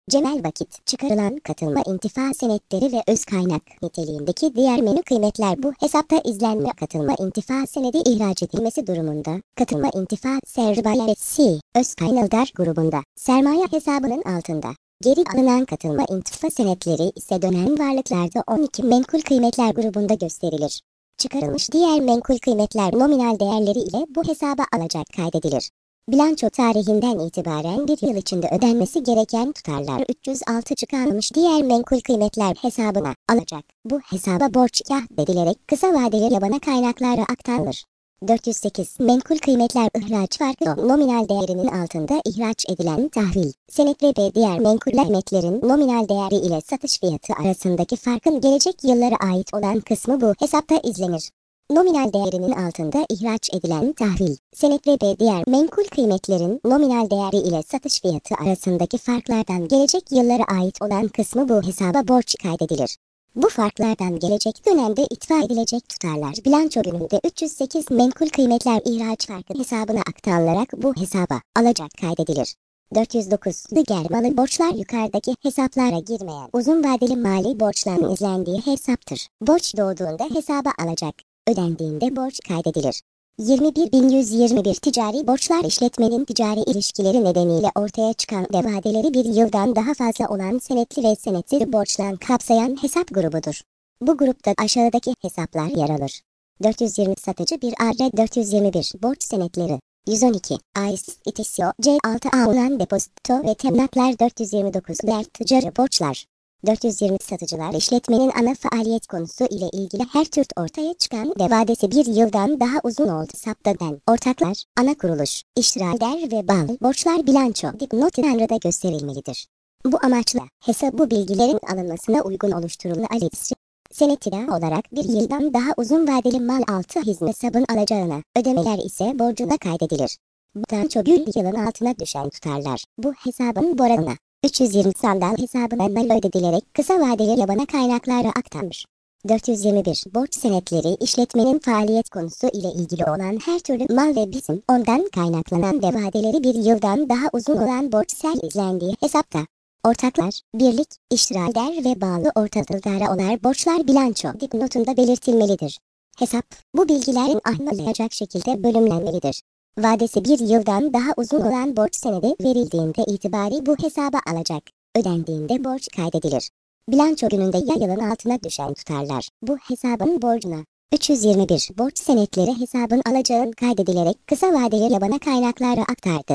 Cemel vakit çıkarılan katılma intifa senetleri ve öz kaynak niteliğindeki diğer menü kıymetler bu hesapta izlenme katılma intifa senedi ihraç edilmesi durumunda katılma intifa sermayesi öz kaynaklar grubunda sermaye hesabının altında. Geri alınan katılma intifa senetleri ise dönem varlıklarda 12 menkul kıymetler grubunda gösterilir. Çıkarılmış diğer menkul kıymetler nominal değerleri ile bu hesaba alacak kaydedilir. Bilanço tarihinden itibaren bir yıl içinde ödenmesi gereken tutarlar 306 çıkarılmış diğer menkul kıymetler hesabına alacak. Bu hesaba borç edilerek kısa vadeli yabana kaynaklara aktarılır. 408 menkul kıymetler ihraç farkı nominal değerinin altında ihraç edilen tahvil, senet ve diğer menkul kıymetlerin nominal değeri ile satış fiyatı arasındaki farkın gelecek yıllara ait olan kısmı bu hesapta izlenir. Nominal değerinin altında ihraç edilen tahvil, senet ve diğer menkul kıymetlerin nominal değeri ile satış fiyatı arasındaki farklardan gelecek yıllara ait olan kısmı bu hesaba borç kaydedilir. Bu farklardan gelecek dönemde itfa edilecek tutarlar bilanço gününde 308 menkul kıymetler ihraç farkı hesabına aktarılarak bu hesaba alacak kaydedilir. 409 diğer malı borçlar yukarıdaki hesaplara girmeyen uzun vadeli mali borçların izlendiği hesaptır. Borç doğduğunda hesaba alacak, ödendiğinde borç kaydedilir. 21.121 ticari borçlar işletmenin ticari ilişkileri nedeniyle ortaya çıkan ve vadeleri bir yıldan daha fazla olan senetli ve senetsiz borçlar kapsayan hesap grubudur. Bu grupta aşağıdaki hesaplar yer alır. 420 satıcı bir AR 421 borç senetleri 112 AIS İTİSYO C6A olan depozito ve teminatlar 429 diğer ticari borçlar 420 satıcılar işletmenin ana faaliyet konusu ile ilgili her tür ortaya çıkan ve vadesi bir yıldan daha uzun oldu saptadan ortaklar, ana kuruluş, iştirakler ve bağlı borçlar bilanço dipnot tanrıda gösterilmelidir. Bu amaçla hesap bu bilgilerin alınmasına uygun oluşturulmalıdır. Senetira olarak bir yıldan daha uzun vadeli mal altı hizmet hesabın alacağına, ödemeler ise borcuna kaydedilir. Bu bilanço bir yılın altına düşen tutarlar. Bu hesabın borcuna 320 sandal hesabına ödedilerek kısa vadeli yabana kaynaklara aktarılır. 421 borç senetleri işletmenin faaliyet konusu ile ilgili olan her türlü mal ve bizim ondan kaynaklanan ve vadeleri bir yıldan daha uzun olan borçsel izlendiği hesapta. Ortaklar, birlik, iştirakler ve bağlı ortaklara onar borçlar bilanço dipnotunda belirtilmelidir. Hesap, bu bilgilerin anlayacak şekilde bölümlenmelidir. Vadesi bir yıldan daha uzun olan borç senedi verildiğinde itibari bu hesaba alacak, ödendiğinde borç kaydedilir. Bilanço gününde ya yılın altına düşen tutarlar, bu hesabın borcuna. 321 borç senetleri hesabın alacağın kaydedilerek kısa vadeli yabana kaynaklara aktardı.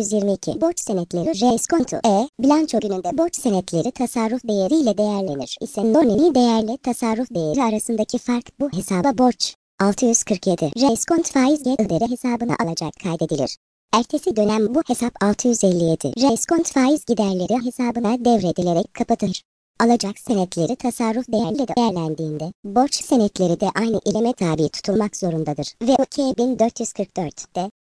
422 borç senetleri reiskonto bilanço gününde borç senetleri tasarruf değeriyle değerlenir ise nominal değerle tasarruf değeri arasındaki fark bu hesaba borç. 647 reiskont faiz geliri hesabına alacak kaydedilir. Ertesi dönem bu hesap 657 reiskont faiz giderleri hesabına devredilerek kapatılır. Alacak senetleri tasarruf değerli değerlendiğinde borç senetleri de aynı ileme tabi tutulmak zorundadır ve 2444'te